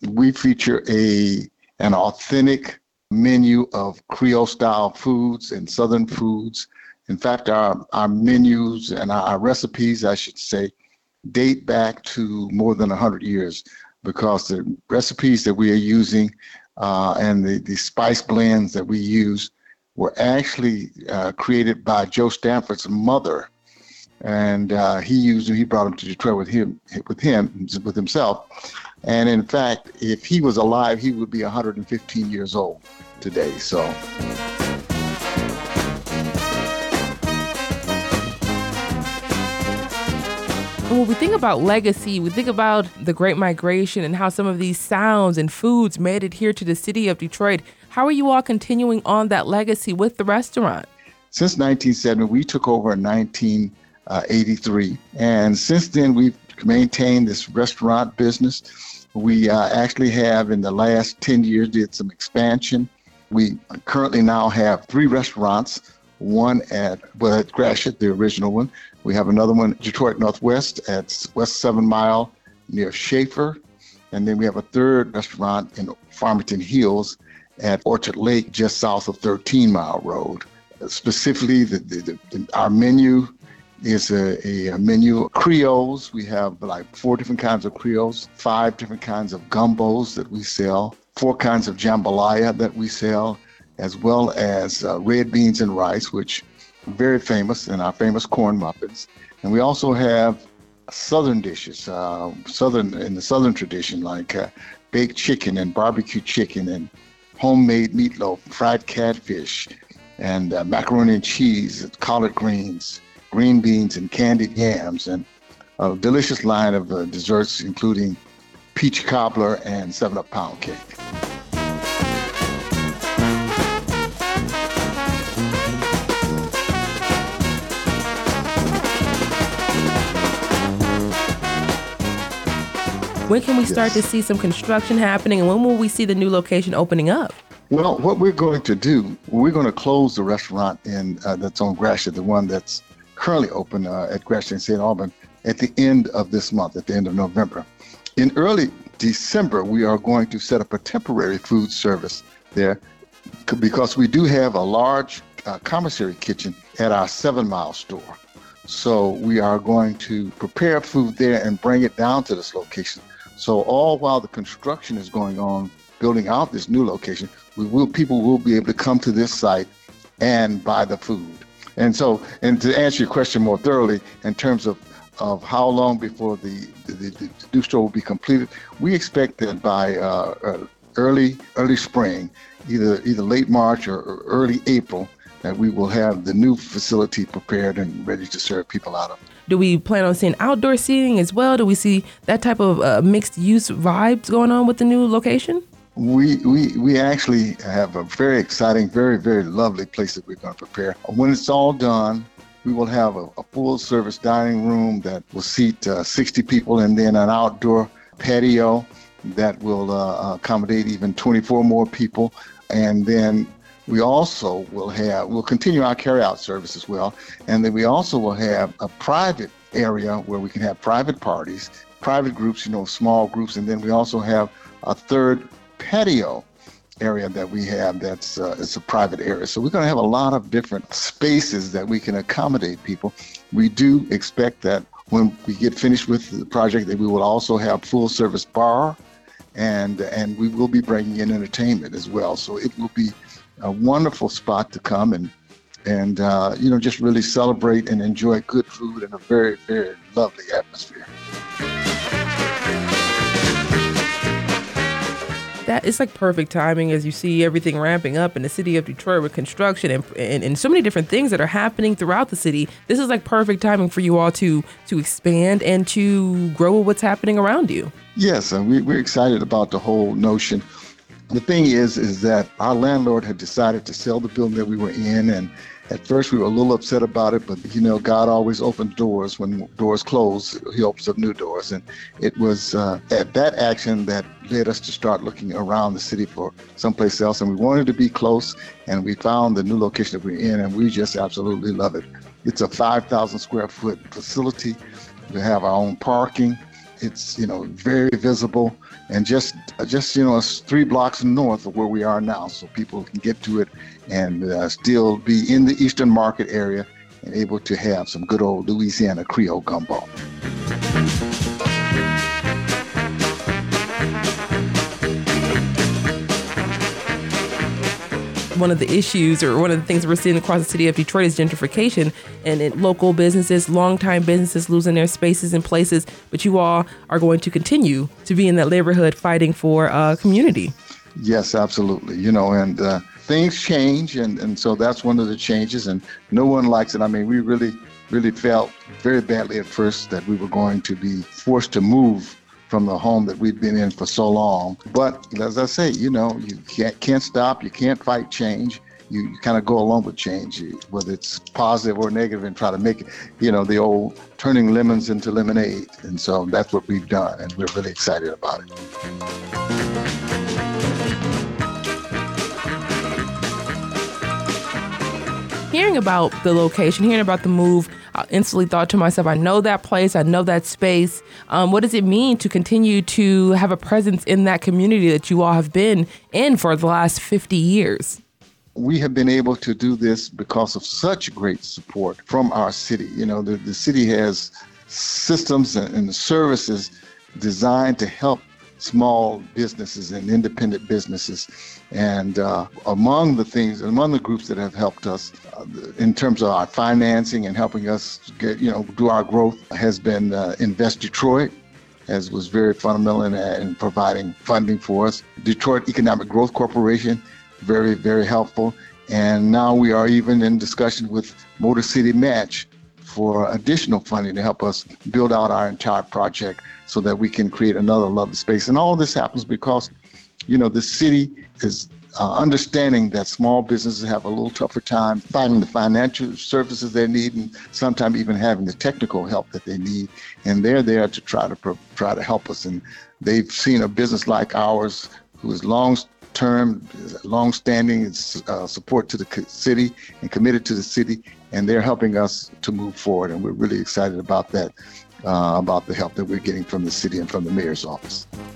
We feature an authentic menu of Creole style foods and Southern foods. In fact, our menus and our recipes, I should say, date back to more than 100 years because the recipes that we are using and the spice blends that we use were actually created by Joe Stanford's mother. And he brought them to Detroit with himself. And in fact, if he was alive, he would be 115 years old today. So. When we think about legacy, we think about the Great Migration and how some of these sounds and foods made it here to the city of Detroit. How are you all continuing on that legacy with the restaurant? Since 1970, we took over in 1983. And since then, we've maintained this restaurant business. We actually have, in the last 10 years, did some expansion. We currently now have 3 restaurants, one at Gratiot, the original one. We have another one, Detroit Northwest, at West 7 Mile near Schaefer. And then we have a third restaurant in Farmington Hills at Orchard Lake, just south of 13 Mile Road. Specifically, our menu is a menu of Creoles. We have like 4 different kinds of Creoles, 5 different kinds of gumbos that we sell, 4 kinds of jambalaya that we sell, as well as red beans and rice, which are very famous, and our famous corn muffins. And we also have Southern dishes, in the Southern tradition, like baked chicken and barbecue chicken and homemade meatloaf, fried catfish, and macaroni and cheese, collard greens, green beans, and candied yams, and a delicious line of desserts, including peach cobbler and 7-Up pound cake. When can we start to see some construction happening, and when will we see the new location opening up? Well, what we're going to do, we're going to close the restaurant that's on Gratiot, the one that's currently open at Gratiot in St. Albans, at the end of this month, at the end of November. In early December, we are going to set up a temporary food service there because we do have a large commissary kitchen at our 7 Mile store. So we are going to prepare food there and bring it down to this location. So all while the construction is going on, building out this new location, people will be able to come to this site and buy the food. And to answer your question more thoroughly, in terms of how long before the new store will be completed, we expect that by early spring, either late March or early April, that we will have the new facility prepared and ready to serve people out of. Do we plan on seeing outdoor seating as well? Do we see that type of mixed use vibes going on with the new location? We actually have a very exciting, very, very lovely place that we're going to prepare. When it's all done, we will have a full service dining room that will seat 60 people, and then an outdoor patio that will accommodate even 24 more people. And then we also we'll continue our carry-out service as well. And then we also will have a private area where we can have private parties, private groups, small groups. And then we also have a third patio area that we have that's it's a private area. So we're going to have a lot of different spaces that we can accommodate people. We do expect that when we get finished with the project that we will also have full service bar and we will be bringing in entertainment as well. So it will be a wonderful spot to come and just really celebrate and enjoy good food in a very, very lovely atmosphere. That is like perfect timing as you see everything ramping up in the city of Detroit with construction and so many different things that are happening throughout the city. This is like perfect timing for you all to expand and to grow what's happening around you. Yes, and we're excited about the whole notion. The thing is that our landlord had decided to sell the building that we were in, and at first we were a little upset about it, but God always opens doors. When doors close, he opens up new doors. And it was at that action that led us to start looking around the city for someplace else. And we wanted to be close, and we found the new location that we're in, and we just absolutely love it. It's a 5,000 square foot facility. We have our own parking, It's, very visible, and just it's 3 blocks north of where we are now, so people can get to it and still be in the Eastern Market area and able to have some good old Louisiana Creole gumbo. One of the issues, or one of the things we're seeing across the city of Detroit, is gentrification, and local businesses, longtime businesses losing their spaces and places. But you all are going to continue to be in that neighborhood fighting for community. Yes, absolutely. And things change, and so that's one of the changes, and no one likes it. I mean, we really felt very badly at first that we were going to be forced to move from the home that we've been in for so long. But as I say, you can't stop, you can't fight change. You kind of go along with change, whether it's positive or negative, and try to make it, the old turning lemons into lemonade. And so that's what we've done, and we're really excited about it. Hearing about the location, hearing about the move, I instantly thought to myself, I know that place, I know that space. What does it mean to continue to have a presence in that community that you all have been in for the last 50 years? We have been able to do this because of such great support from our city. The city has systems and services designed to help small businesses and independent businesses. And among the groups that have helped us in terms of our financing and helping us get, do our growth, has been Invest Detroit, as was very fundamental in providing funding for us. Detroit Economic Growth Corporation, very, very helpful. And now we are even in discussion with Motor City Match for additional funding to help us build out our entire project so that we can create another lovely space. And all this happens because, the city is understanding that small businesses have a little tougher time finding the financial services they need, and sometimes even having the technical help that they need. And they're there to try to help us. And they've seen a business like ours, who is long-standing support to the city and committed to the city, and they're helping us to move forward. And we're really excited about that, about the help that we're getting from the city and from the mayor's office.